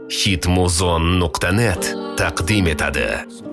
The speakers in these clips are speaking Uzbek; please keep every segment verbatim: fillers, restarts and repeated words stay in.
hitmuzon nuqta net taqdim etadi.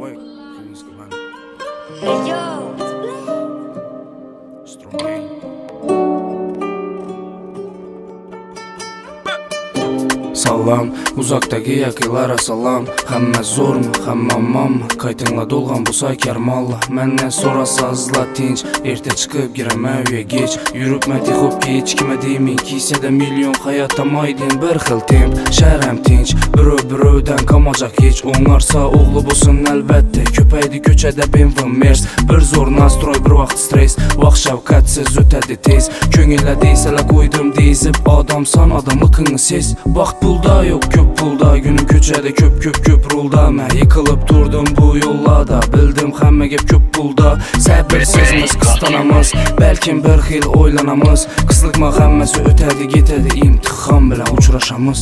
Salam, uzoqdagi yaqinlara salam. Hamma zo'rmi, hamma omonmi? Qaytingla to'lgan bo'lsa karmonla. Mendan so'rasazla tinch, erta chiqib giraman uyga kech. Yuribman texobga hech kimga deymay, kisada million hayot tamoydin bir xil temp. Sharam tinch, birov birovdan qamajaq hech. O'ngarsa o'g'li bo'lsin albatta. Ko'paydi ko'chada B M W Merc. Bir zo'r nastroy, bir vaqt stress. Vaqt shavqatsiz o'tadi tez. Ko'ngilda deysalar qo'ydim deyzib, odamsan odamligingni ses. Vaqt pulda yo'q, ko'p pulda. Günü ko'chada ko'p ko'p ko'p rulda. Men yiqilib turdim bu yo'llarda. Bildim hamma gap ko'p pulda. Sabrsiz qistonamiz, balkim bir xil o'ylanamiz. Qisliqma hammasi o'tadi, ketadi, imtihon bilan uchrashamiz.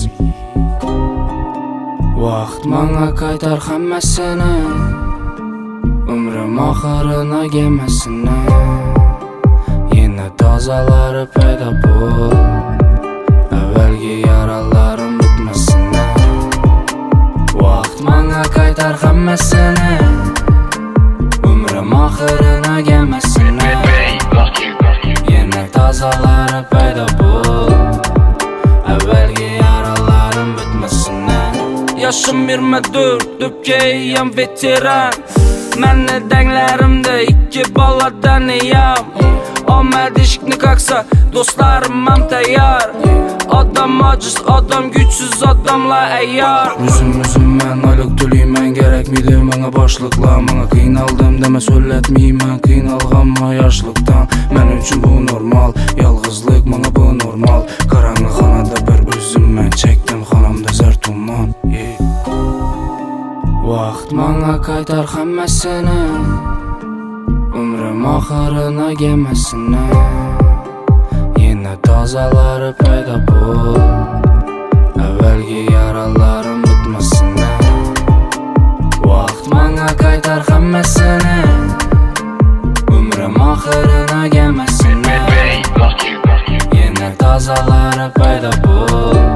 Vaqt menga qaytar hammasini, umrim oxirini gemasini. Yana tozalari paydo bo'l, avvalgi yaralarim bitmasin. Vaqt menga qaytar hammasini, umrim oxirini gemasini. Yana tozalari paydo bo'l, avvalgi yaralarim bitmasin. Yaşım yirmi dört, döpkeyim veteran. Məni denglerimde iki baladan eyam. Omad eshikni qaqsa, dostlarım ham tayyor. Adam aciz, adam güçsüz, adamlar ayyor. Üzüm üzüm men oylik to'layman, kerakmidi menga boshliqlar. Menga qiynaldim dema so'zlatmayman, qiynalganman yoshlikdan. Men uchun bu normal, yolg'izlik menga bu normal. Qarang'i xonada bir o'zimman, chekdim xonamda zar tuman. Vaqt menga qaytar hammasini, umrim oxirini gemasini. Yana tozalari paydo bo'l, avvalgi yaralarim bitmasin. Vaqt menga qaytar hammasini, umrim oxirini gemasini. Yana tozalari paydo bo'l,